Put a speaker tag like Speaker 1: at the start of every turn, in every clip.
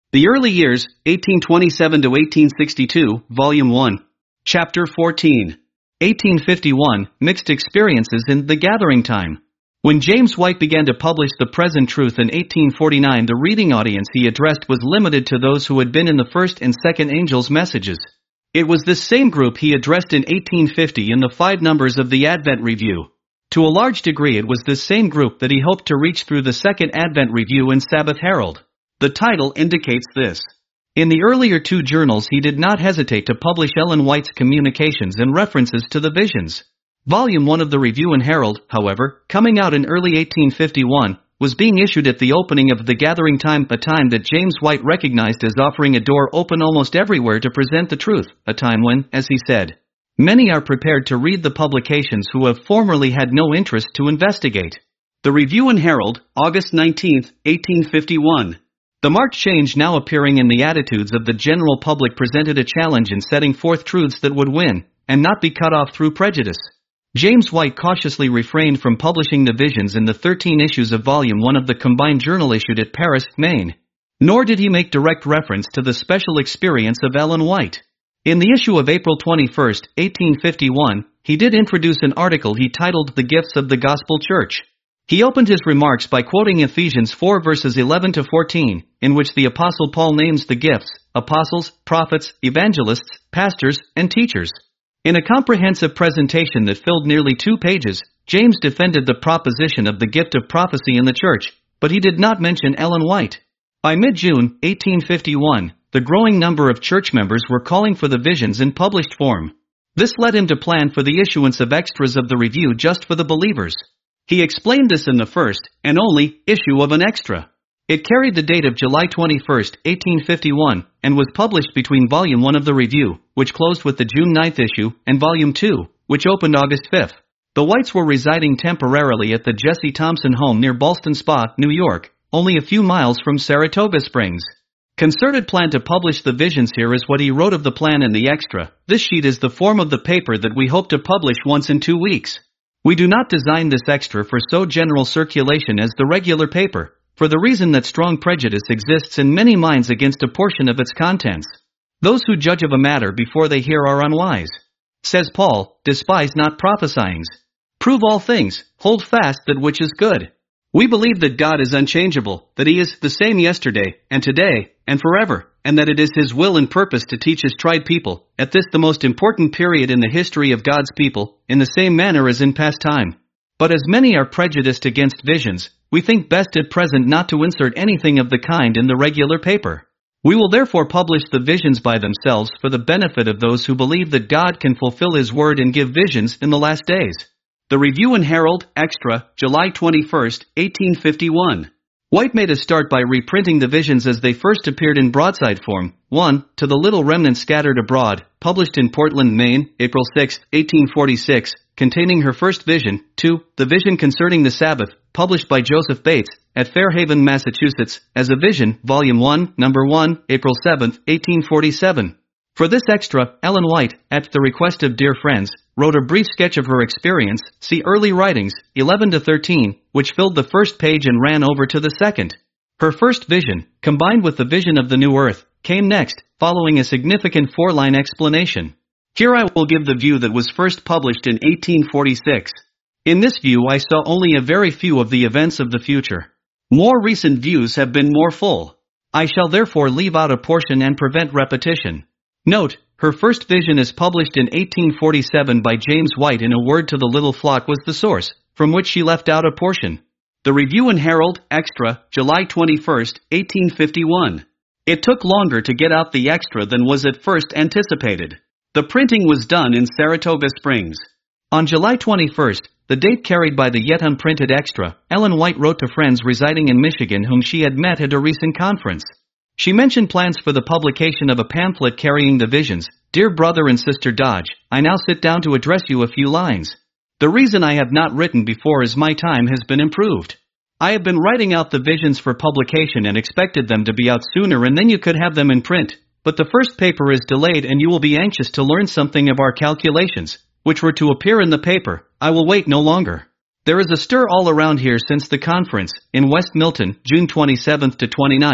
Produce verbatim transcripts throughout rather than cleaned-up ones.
Speaker 1: The Early Years, eighteen twenty-seven to eighteen sixty-two, Volume one. Chapter fourteen. eighteen fifty-one, Mixed Experiences in The Gathering Time. When James White began to publish The Present Truth in eighteen forty-nine, the reading audience he addressed was limited to those who had been in the first and second angels' messages. It was this same group he addressed in eighteen fifty in the five numbers of the Advent Review. To a large degree it was this same group that he hoped to reach through the Second Advent Review and Sabbath Herald. The title indicates this. In the earlier two journals he did not hesitate to publish Ellen White's communications and references to the visions. Volume one of the Review and Herald, however, coming out in early eighteen fifty-one, was being issued at the opening of The Gathering Time, a time that James White recognized as offering a door open almost everywhere to present the truth, a time when, as he said, many are prepared to read the publications who have formerly had no interest to investigate. The Review and Herald, August nineteenth, eighteen fifty-one. The marked change now appearing in the attitudes of the general public presented a challenge in setting forth truths that would win, and not be cut off through prejudice. James White cautiously refrained from publishing the visions in the thirteen issues of Volume one of the Combined Journal issued at Paris, Maine. Nor did he make direct reference to the special experience of Ellen White. In the issue of April twenty-first, eighteen fifty-one, he did introduce an article he titled The Gifts of the Gospel Church. He opened his remarks by quoting Ephesians four verses eleven to fourteen, in which the Apostle Paul names the gifts, apostles, prophets, evangelists, pastors, and teachers. In a comprehensive presentation that filled nearly two pages, James defended the proposition of the gift of prophecy in the church, but he did not mention Ellen White. By mid-June, eighteen fifty-one, the growing number of church members were calling for the visions in published form. This led him to plan for the issuance of extras of the review just for the believers. He explained this in the first, and only, issue of an extra. It carried the date of July twenty-first, eighteen fifty-one, and was published between Volume one of the Review, which closed with the June ninth issue, and Volume two, which opened August fifth. The Whites were residing temporarily at the Jesse Thompson home near Ballston Spa, New York, only a few miles from Saratoga Springs. Concerted plan to publish the visions. Here is what he wrote of the plan in the extra. This sheet is the form of the paper that we hope to publish once in two weeks. We do not design this extra for so general circulation as the regular paper, for the reason that strong prejudice exists in many minds against a portion of its contents. Those who judge of a matter before they hear are unwise. Says Paul, despise not prophesyings. Prove all things, hold fast that which is good. We believe that God is unchangeable, that He is the same yesterday, and today, and forever, and that it is His will and purpose to teach His tried people, at this the most important period in the history of God's people, in the same manner as in past time. But as many are prejudiced against visions, we think best at present not to insert anything of the kind in the regular paper. We will therefore publish the visions by themselves for the benefit of those who believe that God can fulfill His word and give visions in the last days. The Review and Herald, Extra, July twenty-first, eighteen fifty-one. White made a start by reprinting the visions as they first appeared in broadside form. one. To the Little Remnant Scattered Abroad, published in Portland, Maine, April sixth, eighteen forty-six, containing her first vision. two. The Vision Concerning the Sabbath, published by Joseph Bates, at Fairhaven, Massachusetts, as a Vision, Volume one, Number one, April seventh, eighteen forty-seven. For this extra, Ellen White, at the request of dear friends, wrote a brief sketch of her experience, see Early Writings, eleven to thirteen, which filled the first page and ran over to the second. Her first vision, combined with the vision of the new earth, came next, following a significant four-line explanation. Here I will give the view that was first published in eighteen forty-six. In this view I saw only a very few of the events of the future. More recent views have been more full. I shall therefore leave out a portion and prevent repetition. Note, her first vision is published in eighteen forty-seven by James White. In A Word to the Little Flock was the source, from which she left out a portion. The Review and Herald, Extra, July twenty-first, eighteen fifty-one. It took longer to get out the extra than was at first anticipated. The printing was done in Saratoga Springs. On July twenty-first, the date carried by the yet unprinted extra, Ellen White wrote to friends residing in Michigan whom she had met at a recent conference. She mentioned plans for the publication of a pamphlet carrying the visions. Dear brother and sister Dodge, I now sit down to address you a few lines. The reason I have not written before is my time has been improved. I have been writing out the visions for publication and expected them to be out sooner and then you could have them in print, but the first paper is delayed and you will be anxious to learn something of our calculations, which were to appear in the paper. I will wait no longer. There is a stir all around here since the conference, in West Milton, June twenty-seventh to twenty-ninth.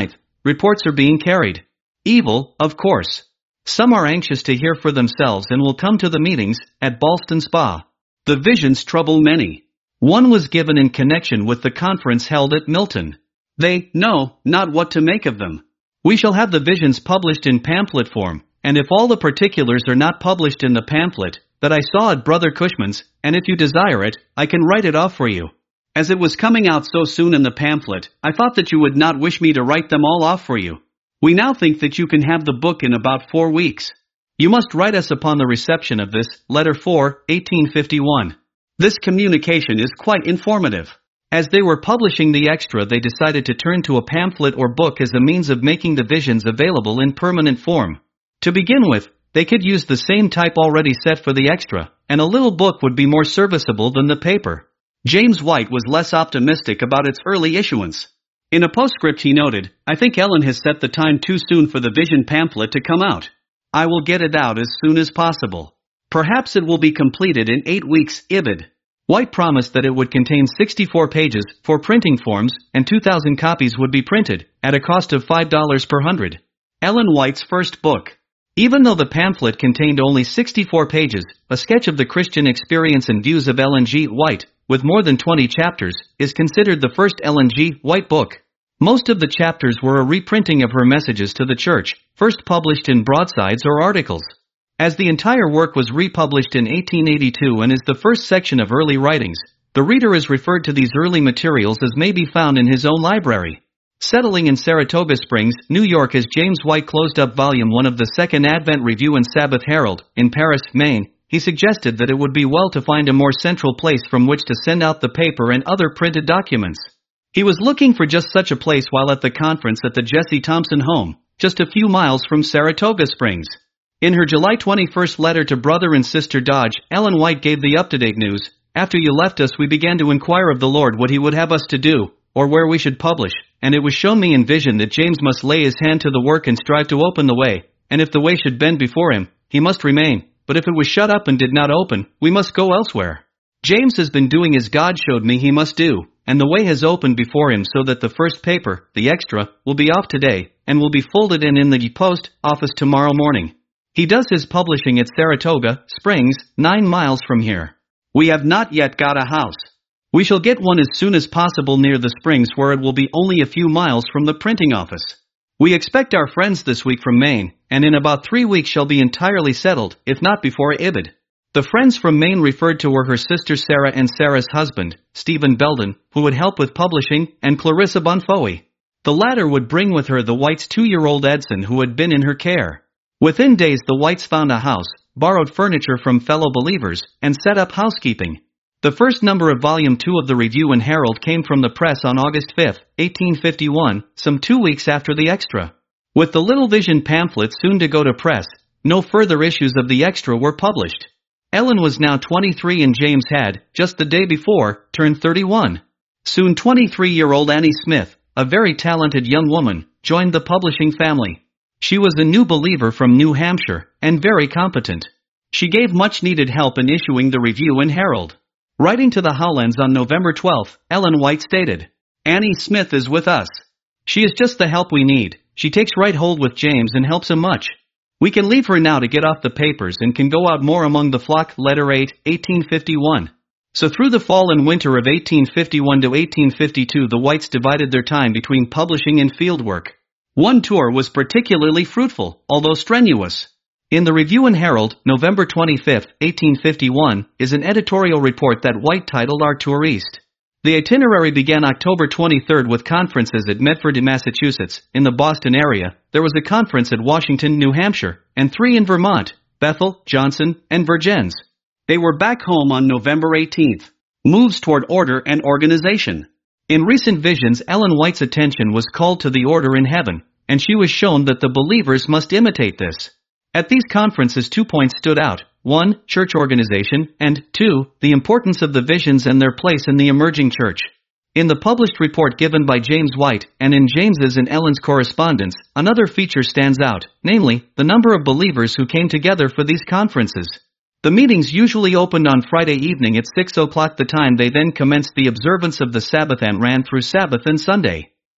Speaker 1: reports are being carried. Evil, of course. Some are anxious to hear for themselves and will come to the meetings at Ballston Spa. The visions trouble many. One was given in connection with the conference held at Milton. They know not what to make of them. We shall have the visions published in pamphlet form, and if all the particulars are not published in the pamphlet that I saw at Brother Cushman's, and if you desire it, I can write it off for you. As it was coming out so soon in the pamphlet, I thought that you would not wish me to write them all off for you. We now think that you can have the book in about four weeks. You must write us upon the reception of this, Letter four, eighteen fifty-one. This communication is quite informative. As they were publishing the extra, they decided to turn to a pamphlet or book as a means of making the visions available in permanent form. To begin with, they could use the same type already set for the extra, and a little book would be more serviceable than the paper. James White was less optimistic about its early issuance. In a postscript he noted, I think Ellen has set the time too soon for the vision pamphlet to come out. I will get it out as soon as possible. Perhaps it will be completed in eight weeks, Ibid. White promised that it would contain sixty-four pages for printing forms and two thousand copies would be printed at a cost of five dollars per hundred. Ellen White's first book. Even though the pamphlet contained only sixty-four pages, a sketch of the Christian experience and views of Ellen G. White, with more than twenty chapters, is considered the first Ellen G. White book. Most of the chapters were a reprinting of her messages to the church, first published in broadsides or articles. As the entire work was republished in eighteen eighty-two and is the first section of early writings, the reader is referred to these early materials as may be found in his own library. Settling in Saratoga Springs, New York as James White closed up Volume one of the Second Advent Review and Sabbath Herald, in Paris, Maine, he suggested that it would be well to find a more central place from which to send out the paper and other printed documents. He was looking for just such a place while at the conference at the Jesse Thompson home, just a few miles from Saratoga Springs. In her July twenty-first letter to Brother and Sister Dodge, Ellen White gave the up-to-date news. After you left us we began to inquire of the Lord what he would have us to do, or where we should publish, and it was shown me in vision that James must lay his hand to the work and strive to open the way, and if the way should bend before him, he must remain, but if it was shut up and did not open, we must go elsewhere. James has been doing as God showed me he must do, and the way has opened before him so that the first paper, the extra, will be off today, and will be folded in in the post office tomorrow morning. He does his publishing at Saratoga Springs, nine miles from here. We have not yet got a house. We shall get one as soon as possible near the Springs where it will be only a few miles from the printing office. We expect our friends this week from Maine, and in about three weeks shall be entirely settled, if not before Ibid. The friends from Maine referred to were her sister Sarah and Sarah's husband, Stephen Belden, who would help with publishing, and Clarissa Bonfoy. The latter would bring with her the Whites' two-year-old Edson who had been in her care. Within days the Whites found a house, borrowed furniture from fellow believers, and set up housekeeping. The first number of Volume two of the Review and Herald came from the press on August fifth, eighteen fifty-one, some two weeks after the extra. With the Little Vision pamphlet soon to go to press, no further issues of the extra were published. Ellen was now twenty-three and James had, just the day before, turned thirty-one. Soon twenty-three-year-old Annie Smith, a very talented young woman, joined the publishing family. She was a new believer from New Hampshire, and very competent. She gave much-needed help in issuing the Review and Herald. Writing to the Howlands on November twelfth, Ellen White stated, Annie Smith is with us. She is just the help we need. She takes right hold with James and helps him much. We can leave her now to get off the papers and can go out more among the flock. Letter eight, eighteen fifty-one. So through the fall and winter of eighteen fifty-one to eighteen fifty-two the Whites divided their time between publishing and fieldwork. One tour was particularly fruitful, although strenuous. In the Review and Herald, November twenty-fifth, eighteen fifty-one, is an editorial report that White titled Our Tour East. The itinerary began October twenty-third with conferences at Medford, Massachusetts. In the Boston area, there was a conference at Washington, New Hampshire, and three in Vermont, Bethel, Johnson, and Vergennes. They were back home on November eighteenth. Moves toward order and organization. In recent visions, Ellen White's attention was called to the order in heaven, and she was shown that the believers must imitate this. At these conferences two points stood out. One, church organization, and two, the importance of the visions and their place in the emerging church. In the published report given by James White, and in James's and Ellen's correspondence, another feature stands out, namely, the number of believers who came together for these conferences. The meetings usually opened on Friday evening at six o'clock, the time they then commenced the observance of the Sabbath and ran through Sabbath and Sunday.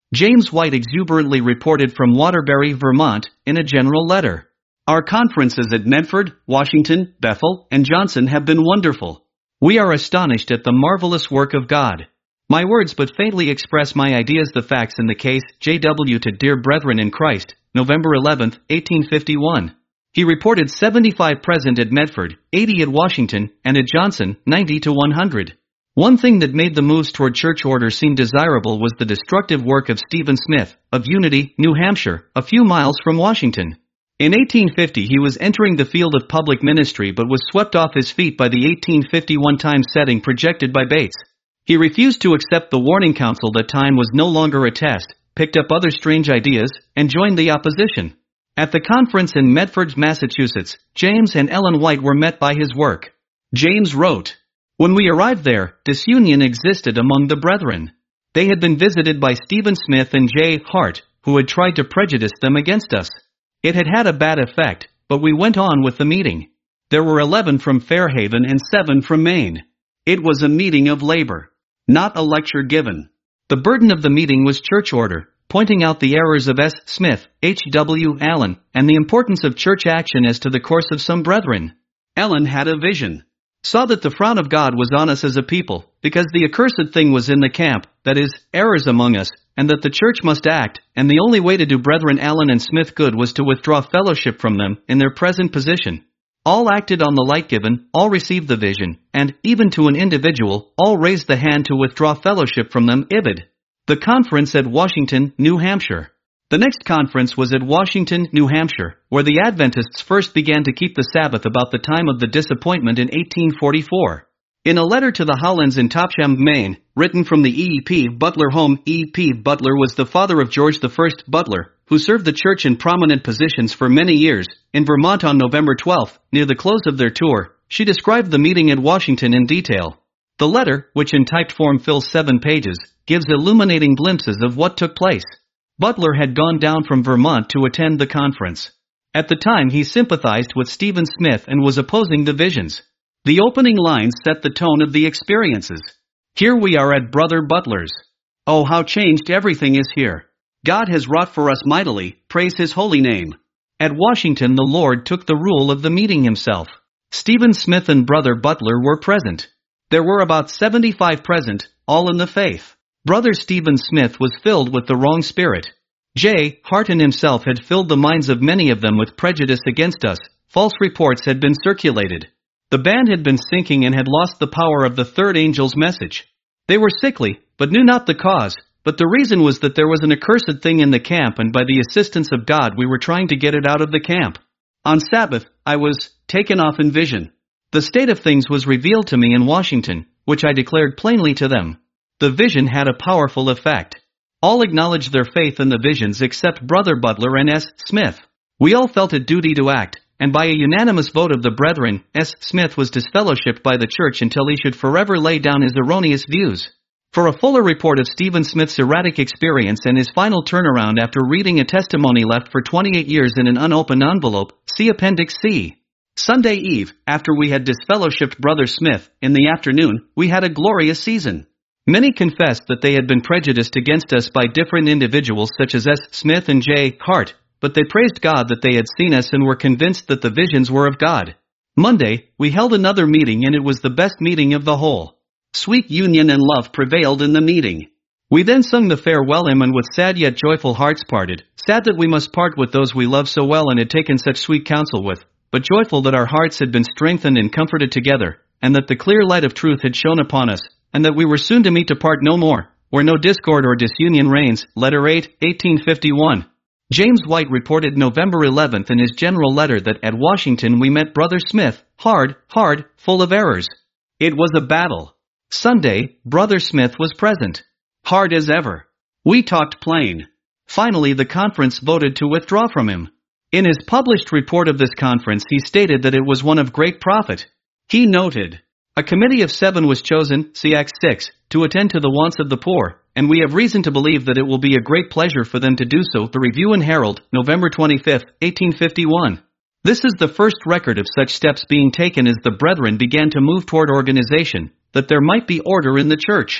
Speaker 1: James White exuberantly reported from Waterbury, Vermont, in a general letter. Our conferences at Medford, Washington, Bethel, and Johnson have been wonderful. We are astonished at the marvelous work of God. My words but faintly express my ideas. The facts in the case. J W to Dear Brethren in Christ, November eleventh, eighteen fifty-one. He reported seventy-five present at Medford, eighty at Washington, and at Johnson, ninety to one hundred. One thing that made the moves toward church order seem desirable was the destructive work of Stephen Smith, of Unity, New Hampshire, a few miles from Washington. In eighteen fifty he was entering the field of public ministry but was swept off his feet by the eighteen fifty-one time setting projected by Bates. He refused to accept the warning counsel that time was no longer a test, picked up other strange ideas, and joined the opposition. At the conference in Medford, Massachusetts, James and Ellen White were met by his work. James wrote, "When we arrived there, disunion existed among the brethren. They had been visited by Stephen Smith and J. Hart, who had tried to prejudice them against us. It had had a bad effect, but we went on with the meeting. There were eleven from Fairhaven and seven from Maine. It was a meeting of labor, not a lecture given. The burden of the meeting was church order, pointing out the errors of S. Smith, H. W. Allen, and the importance of church action as to the course of some brethren. Ellen had a vision. Saw that the frown of God was on us as a people, because the accursed thing was in the camp, that is, errors among us, and that the church must act, and the only way to do Brethren Allen and Smith good was to withdraw fellowship from them in their present position. All acted on the light given, all received the vision, and, even to an individual, all raised the hand to withdraw fellowship from them. Ibid. The conference at Washington, New Hampshire. The next conference was at Washington, New Hampshire, where the Adventists first began to keep the Sabbath about the time of the disappointment in eighteen forty-four. In a letter to the Howlands in Topsham, Maine, written from the E E P Butler home, E E P Butler was the father of George the First Butler, who served the church in prominent positions for many years. In Vermont on November twelfth, near the close of their tour, she described the meeting at Washington in detail. The letter, which in typed form fills seven pages, gives illuminating glimpses of what took place. Butler had gone down from Vermont to attend the conference. At the time he sympathized with Stephen Smith and was opposing the visions. The opening lines set the tone of the experiences. Here we are at Brother Butler's. Oh, how changed everything is here. God has wrought for us mightily, praise His holy name. At Washington the Lord took the rule of the meeting Himself. Stephen Smith and Brother Butler were present. There were about seventy-five present, all in the faith. Brother Stephen Smith was filled with the wrong spirit. J. Harton himself had filled the minds of many of them with prejudice against us. False reports had been circulated. The band had been sinking and had lost the power of the third angel's message. They were sickly, but knew not the cause, but the reason was that there was an accursed thing in the camp, and by the assistance of God we were trying to get it out of the camp. On Sabbath, I was taken off in vision. The state of things was revealed to me in Washington, which I declared plainly to them. The vision had a powerful effect. All acknowledged their faith in the visions except Brother Butler and S. Smith. We all felt a duty to act, and by a unanimous vote of the brethren, S. Smith was disfellowshipped by the church until he should forever lay down his erroneous views. For a fuller report of Stephen Smith's erratic experience and his final turnaround after reading a testimony left for twenty-eight years in an unopened envelope, see Appendix C. Sunday Eve, after we had disfellowshipped Brother Smith, in the afternoon, we had a glorious season. Many confessed that they had been prejudiced against us by different individuals such as S. Smith and J. Hart, but they praised God that they had seen us and were convinced that the visions were of God. Monday, we held another meeting, and it was the best meeting of the whole. Sweet union and love prevailed in the meeting. We then sung the farewell hymn, and with sad yet joyful hearts parted, sad that we must part with those we loved so well and had taken such sweet counsel with, but joyful that our hearts had been strengthened and comforted together, and that the clear light of truth had shone upon us, and that we were soon to meet to part no more, where no discord or disunion reigns. Letter eight, eighteen fifty-one. James White reported November eleventh in his general letter that at Washington we met Brother Smith, hard, hard, full of errors. It was a battle. Sunday, Brother Smith was present. Hard as ever. We talked plain. Finally the conference voted to withdraw from him. In his published report of this conference he stated that it was one of great profit. He noted, a committee of seven was chosen, see Acts six, to attend to the wants of the poor, and we have reason to believe that it will be a great pleasure for them to do so. The Review and Herald, November twenty-fifth, eighteen fifty-one. This is the first record of such steps being taken as the brethren began to move toward organization, that there might be order in the church.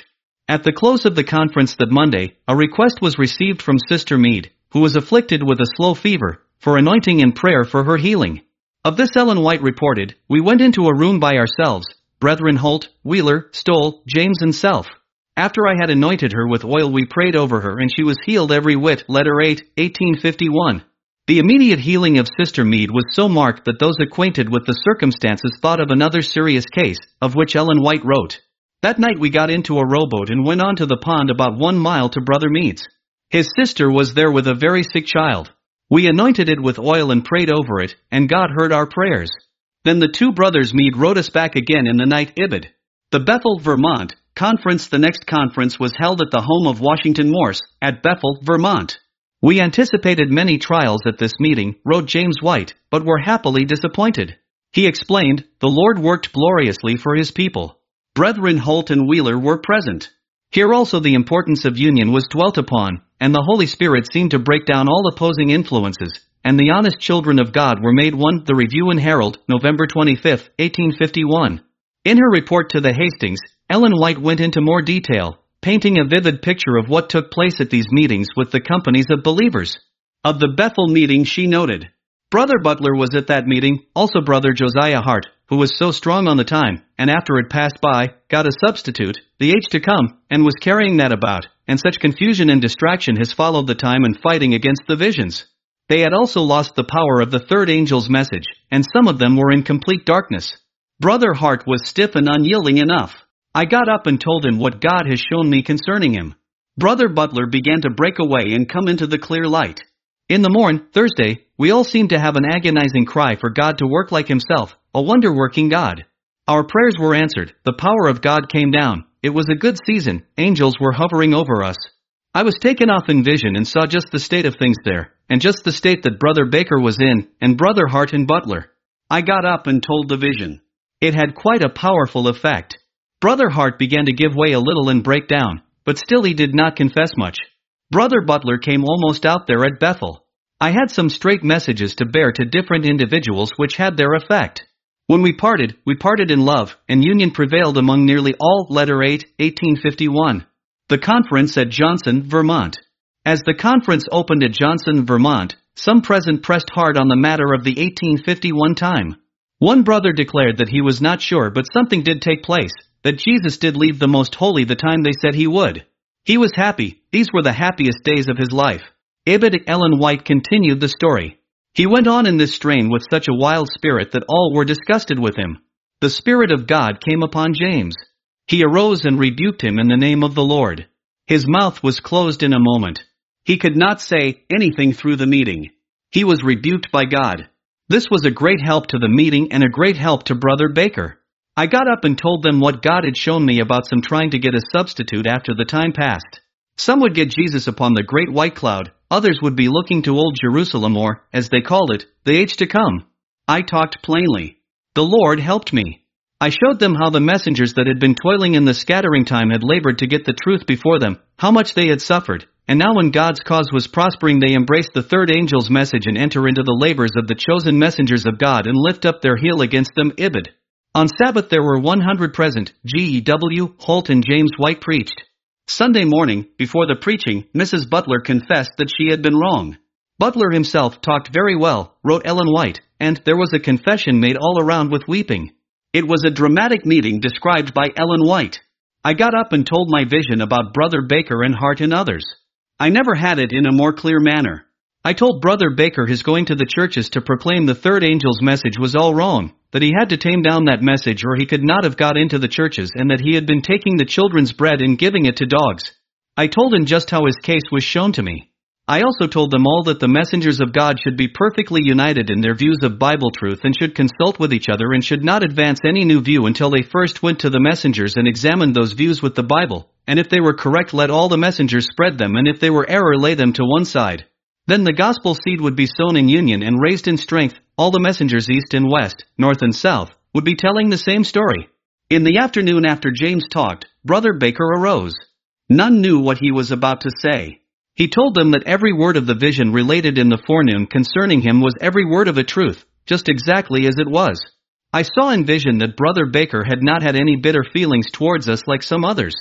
Speaker 1: At the close of the conference that Monday, a request was received from Sister Mead, who was afflicted with a slow fever, for anointing and prayer for her healing. Of this Ellen White reported, "We went into a room by ourselves, Brethren Holt, Wheeler, Stoll, James and self. After I had anointed her with oil we prayed over her and she was healed every whit." Letter eight, eighteen fifty-one. The immediate healing of Sister Mead was so marked that those acquainted with the circumstances thought of another serious case, of which Ellen White wrote. "That night we got into a rowboat and went on to the pond about one mile to Brother Mead's. His sister was there with a very sick child. We anointed it with oil and prayed over it, and God heard our prayers. Then the two brothers Mead wrote us back again in the night Ibid. The Bethel, Vermont, conference. The next conference was held at the home of Washington Morse, at Bethel, Vermont. We anticipated many trials at this meeting," wrote James White, "but were happily disappointed." He explained, "The Lord worked gloriously for His people. Brethren Holt and Wheeler were present. Here also the importance of union was dwelt upon, and the Holy Spirit seemed to break down all opposing influences, and the honest children of God were made one." The Review and Herald, November twenty-fifth, eighteen fifty-one. In her report to the Hastings, Ellen White went into more detail, painting a vivid picture of what took place at these meetings with the companies of believers. Of the Bethel meeting she noted, "Brother Butler was at that meeting, also Brother Josiah Hart, who was so strong on the time, and after it passed by, got a substitute, the age to come, and was carrying that about, and such confusion and distraction has followed the time and fighting against the visions. They had also lost the power of the third angel's message, and some of them were in complete darkness. Brother Hart was stiff and unyielding enough. I got up and told him what God has shown me concerning him. Brother Butler began to break away and come into the clear light. In the morn, Thursday, we all seemed to have an agonizing cry for God to work like Himself, a wonder-working God. Our prayers were answered, the power of God came down, it was a good season, angels were hovering over us. I was taken off in vision and saw just the state of things there, and just the state that Brother Baker was in, and Brother Hart and Butler. I got up and told the vision. It had quite a powerful effect. Brother Hart began to give way a little and break down, but still he did not confess much. Brother Butler came almost out there at Bethel. I had some straight messages to bear to different individuals which had their effect. When we parted, we parted in love, and union prevailed among nearly all." Letter eight, eighteen fifty-one. The conference at Johnson, Vermont. As the conference opened at Johnson, Vermont, some present pressed hard on the matter of the eighteen fifty-one time. One brother declared that he was not sure but something did take place, that Jesus did leave the Most Holy the time they said He would. He was happy, these were the happiest days of his life. Ibid. Ellen White continued the story. He went on in this strain with such a wild spirit that all were disgusted with him. The Spirit of God came upon James. He arose and rebuked him in the name of the Lord. His mouth was closed in a moment. He could not say anything through the meeting. He was rebuked by God. This was a great help to the meeting and a great help to Brother Baker. I got up and told them what God had shown me about some trying to get a substitute after the time passed. Some would get Jesus upon the great white cloud, others would be looking to Old Jerusalem or, as they called it, the age to come. I talked plainly. The Lord helped me. I showed them how the messengers that had been toiling in the scattering time had labored to get the truth before them, how much they had suffered, and now when God's cause was prospering they embraced the third angel's message and enter into the labors of the chosen messengers of God and lift up their heel against them. Ibid. On Sabbath there were one hundred present. G E W Holt and James White preached. Sunday morning, before the preaching, Missus Butler confessed that she had been wrong. Butler himself talked very well, wrote Ellen White, and there was a confession made all around with weeping. It was a dramatic meeting described by Ellen White. I got up and told my vision about Brother Baker and Hart and others. I never had it in a more clear manner. I told Brother Baker his going to the churches to proclaim the third angel's message was all wrong, that he had to tame down that message or he could not have got into the churches, and that he had been taking the children's bread and giving it to dogs. I told him just how his case was shown to me. I also told them all that the messengers of God should be perfectly united in their views of Bible truth and should consult with each other and should not advance any new view until they first went to the messengers and examined those views with the Bible, and if they were correct let all the messengers spread them, and if they were error lay them to one side. Then the gospel seed would be sown in union and raised in strength. All the messengers east and west, north and south, would be telling the same story. In the afternoon after James talked, Brother Baker arose. None knew what he was about to say. He told them that every word of the vision related in the forenoon concerning him was every word of a truth, just exactly as it was. I saw in vision that Brother Baker had not had any bitter feelings towards us like some others.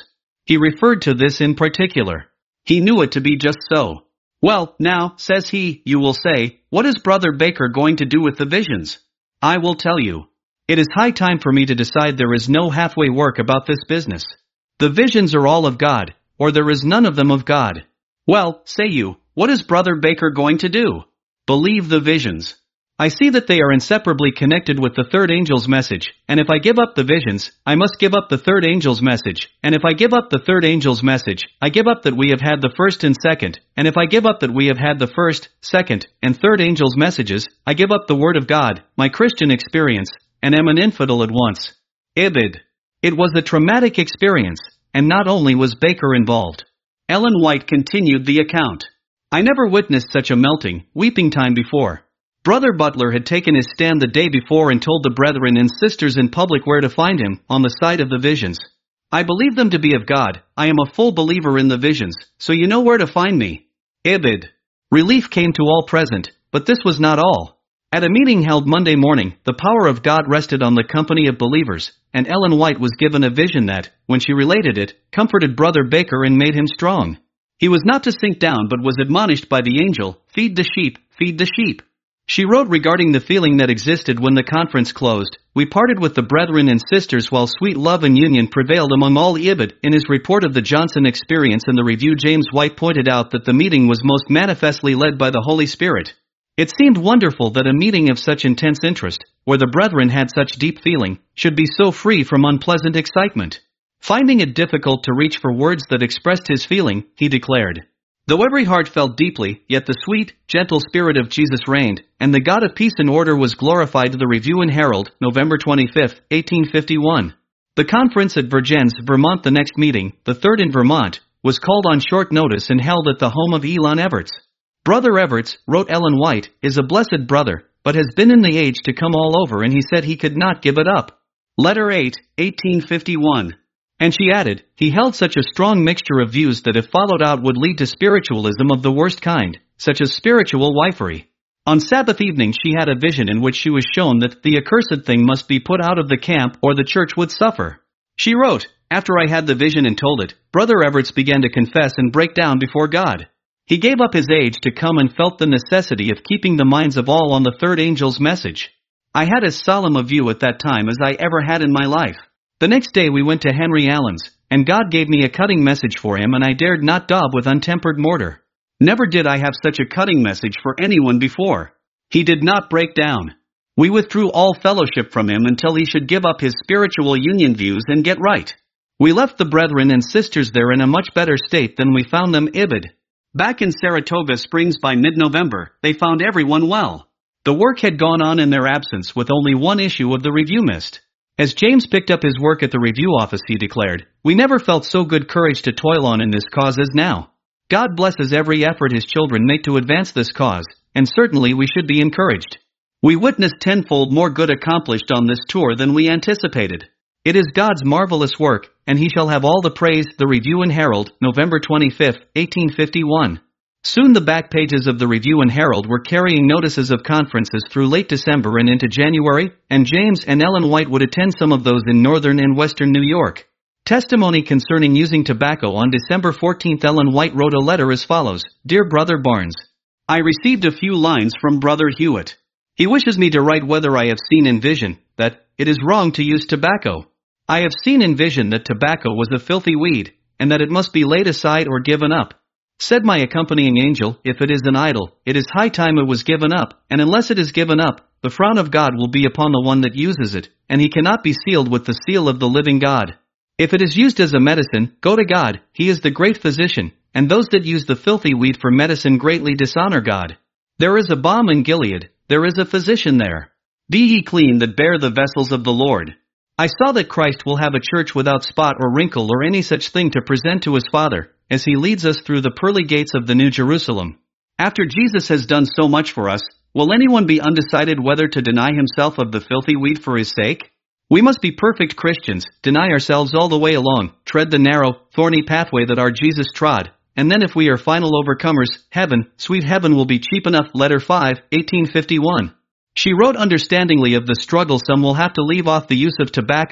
Speaker 1: He referred to this in particular. He knew it to be just so. Well, now, says he, you will say, what is Brother Baker going to do with the visions? I will tell you. It is high time for me to decide there is no halfway work about this business. The visions are all of God, or there is none of them of God. Well, say you, what is Brother Baker going to do? Believe the visions. I see that they are inseparably connected with the third angel's message, and if I give up the visions, I must give up the third angel's message, and if I give up the third angel's message, I give up that we have had the first and second, and if I give up that we have had the first, second, and third angel's messages, I give up the Word of God, my Christian experience, and am an infidel at once. Ibid. It was a traumatic experience, and not only was Baker involved. Ellen White continued the account. I never witnessed such a melting, weeping time before. Brother Butler had taken his stand the day before and told the brethren and sisters in public where to find him, on the side of the visions. I believe them to be of God. I am a full believer in the visions, so you know where to find me. Ibid. Relief came to all present, but this was not all. At a meeting held Monday morning, the power of God rested on the company of believers, and Ellen White was given a vision that, when she related it, comforted Brother Baker and made him strong. He was not to sink down but was admonished by the angel, feed the sheep, feed the sheep. She wrote regarding the feeling that existed when the conference closed, we parted with the brethren and sisters while sweet love and union prevailed among all. Ibid. In his report of the Johnson experience in the review, James White pointed out that the meeting was most manifestly led by the Holy Spirit. It seemed wonderful that a meeting of such intense interest, where the brethren had such deep feeling, should be so free from unpleasant excitement. Finding it difficult to reach for words that expressed his feeling, he declared, though every heart felt deeply, yet the sweet, gentle Spirit of Jesus reigned, and the God of peace and order was glorified. The Review and Herald, November twenty-fifth, eighteen fifty-one. The conference at Vergennes, Vermont. The next meeting, the third in Vermont, was called on short notice and held at the home of Elon Everts. Brother Everts, wrote Ellen White, is a blessed brother, but has been in the age to come all over, and he said he could not give it up. Letter eight, eighteen fifty-one. And she added, he held such a strong mixture of views that if followed out would lead to spiritualism of the worst kind, such as spiritual wifery. On Sabbath evening she had a vision in which she was shown that the accursed thing must be put out of the camp or the church would suffer. She wrote, after I had the vision and told it, Brother Everts began to confess and break down before God. He gave up his age to come and felt the necessity of keeping the minds of all on the third angel's message. I had as solemn a view at that time as I ever had in my life. The next day we went to Henry Allen's, and God gave me a cutting message for him, and I dared not daub with untempered mortar. Never did I have such a cutting message for anyone before. He did not break down. We withdrew all fellowship from him until he should give up his spiritual union views and get right. We left the brethren and sisters there in a much better state than we found them. Ibid. Back in Saratoga Springs by mid-November, they found everyone well. The work had gone on in their absence with only one issue of the review missed. As James picked up his work at the review office, he declared, we never felt so good courage to toil on in this cause as now. God blesses every effort his children make to advance this cause, and certainly we should be encouraged. We witnessed tenfold more good accomplished on this tour than we anticipated. It is God's marvelous work, and he shall have all the praise. The Review and Herald, November twenty-fifth, eighteen fifty-one. Soon the back pages of the Review and Herald were carrying notices of conferences through late December and into January, and James and Ellen White would attend some of those in northern and western New York. Testimony concerning using tobacco. On December fourteenth, Ellen White wrote a letter as follows, Dear Brother Barnes, I received a few lines from Brother Hewitt. He wishes me to write whether I have seen in vision that it is wrong to use tobacco. I have seen in vision that tobacco was a filthy weed, and that it must be laid aside or given up. Said my accompanying angel, if it is an idol, it is high time it was given up, and unless it is given up, the frown of God will be upon the one that uses it, and he cannot be sealed with the seal of the living God. If it is used as a medicine, go to God, he is the great physician, and those that use the filthy weed for medicine greatly dishonor God. There is a balm in Gilead, there is a physician there. Be ye clean that bear the vessels of the Lord. I saw that Christ will have a church without spot or wrinkle or any such thing to present to his Father, as he leads us through the pearly gates of the New Jerusalem. After Jesus has done so much for us, will anyone be undecided whether to deny himself of the filthy weed for his sake? We must be perfect Christians, deny ourselves all the way along, tread the narrow, thorny pathway that our Jesus trod, and then if we are final overcomers, heaven, sweet heaven will be cheap enough. Letter five, eighteen fifty-one. She wrote understandingly of the struggle some will have to leave off the use of tobacco,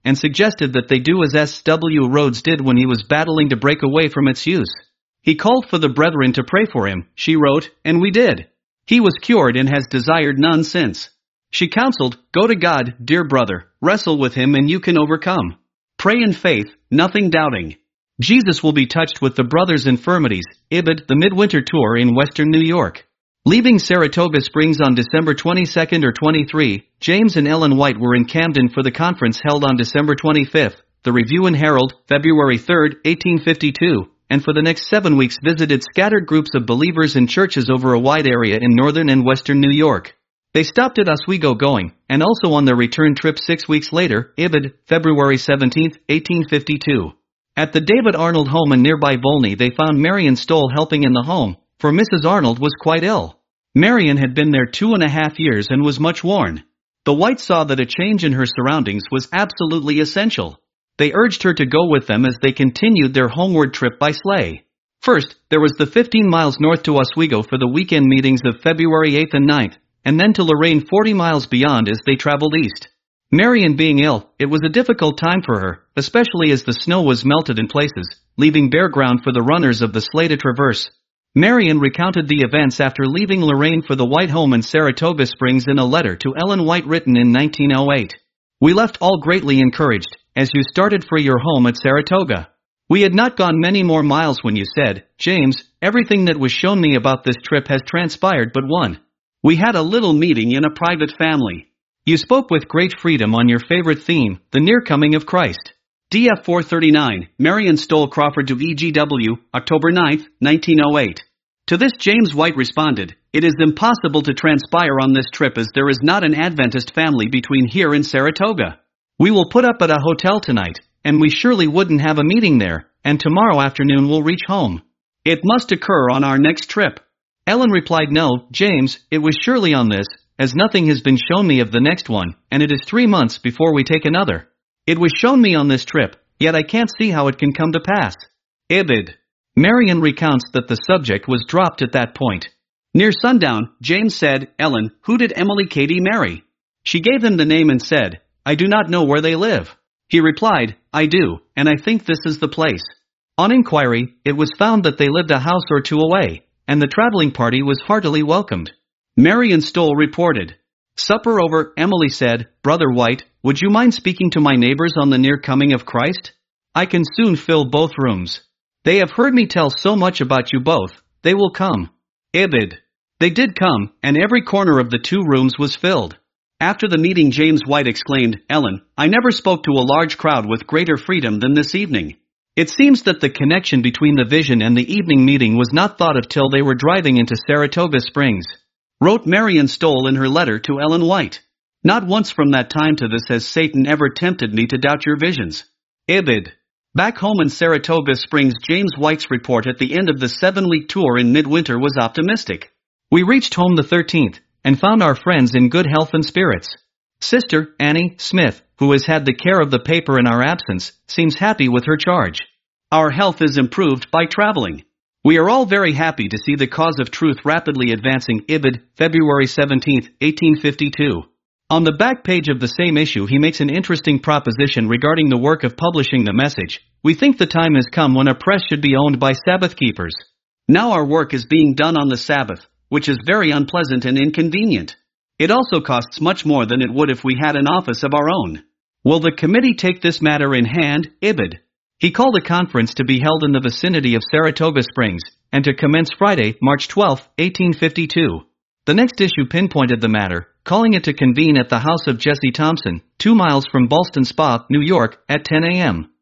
Speaker 1: and suggested that they do as S W Rhodes did when he was battling to break away from its use. He called for the brethren to pray for him, she wrote, and we did. He was cured and has desired none since. She counseled, go to God, dear brother, wrestle with him and you can overcome. Pray in faith, nothing doubting. Jesus will be touched with the brother's infirmities. Ibid, the Midwinter Tour in Western New York. Leaving Saratoga Springs on December twenty-second or twenty-third, James and Ellen White were in Camden for the conference held on December twenty-fifth, the Review and Herald, February third, eighteen fifty-two, and for the next seven weeks visited scattered groups of believers in churches over a wide area in northern and western New York. They stopped at Oswego going, and also on their return trip six weeks later, Ibid, February seventeenth, eighteen fifty-two. At the David Arnold home in nearby Volney they found Marion Stoll helping in the home, for Missus Arnold was quite ill. Marion had been there two and a half years and was much worn. The Whites saw that a change in her surroundings was absolutely essential. They urged her to go with them as they continued their homeward trip by sleigh. First, there was the fifteen miles north to Oswego for the weekend meetings of February eighth and ninth, and then to Lorain forty miles beyond as they traveled east. Marion being ill, it was a difficult time for her, especially as the snow was melted in places, leaving bare ground for the runners of the sleigh to traverse. Marion recounted the events after leaving Lorain for the White home in Saratoga Springs in a letter to Ellen White written in nineteen oh eight. We left all greatly encouraged, as you started for your home at Saratoga. We had not gone many more miles when you said, James, everything that was shown me about this trip has transpired but one. We had a little meeting in a private family. You spoke with great freedom on your favorite theme, the near coming of Christ. D F four thirty-nine, Marion Stoll Crawford to E G W, October ninth, nineteen oh eight. To this James White responded, it is impossible to transpire on this trip as there is not an Adventist family between here and Saratoga. We will put up at a hotel tonight, and we surely wouldn't have a meeting there, and tomorrow afternoon we'll reach home. It must occur on our next trip. Ellen replied, no, James, it was surely on this, as nothing has been shown me of the next one, and it is three months before we take another. It was shown me on this trip, yet I can't see how it can come to pass. Ibid. Marion recounts that the subject was dropped at that point. Near sundown, James said, Ellen, who did Emily Cady marry? She gave him the name and said, I do not know where they live. He replied, I do, and I think this is the place. On inquiry, it was found that they lived a house or two away, and the traveling party was heartily welcomed. Marion Stoll reported. Supper over, Emily said, Brother White, would you mind speaking to my neighbors on the near coming of Christ? I can soon fill both rooms. They have heard me tell so much about you both, they will come. Ibid. They did come, and every corner of the two rooms was filled. After the meeting James White exclaimed, Ellen, I never spoke to a large crowd with greater freedom than this evening. It seems that the connection between the vision and the evening meeting was not thought of till they were driving into Saratoga Springs. Wrote Marion Stoll in her letter to Ellen White. Not once from that time to this has Satan ever tempted me to doubt your visions. Ibid. Back home in Saratoga Springs, James White's report at the end of the seven-week tour in midwinter was optimistic. We reached home the thirteenth, and found our friends in good health and spirits. Sister, Annie Smith, who has had the care of the paper in our absence, seems happy with her charge. Our health is improved by traveling. We are all very happy to see the cause of truth rapidly advancing. Ibid, February seventeenth, eighteen fifty-two. On the back page of the same issue he makes an interesting proposition regarding the work of publishing the message. We think the time has come when a press should be owned by Sabbath keepers. Now our work is being done on the Sabbath, which is very unpleasant and inconvenient. It also costs much more than it would if we had an office of our own. Will the committee take this matter in hand? Ibid. He called a conference to be held in the vicinity of Saratoga Springs, and to commence Friday, March twelfth, eighteen fifty-two. The next issue pinpointed the matter, calling it to convene at the house of Jesse Thompson, two miles from Ballston Spa, New York, at ten a m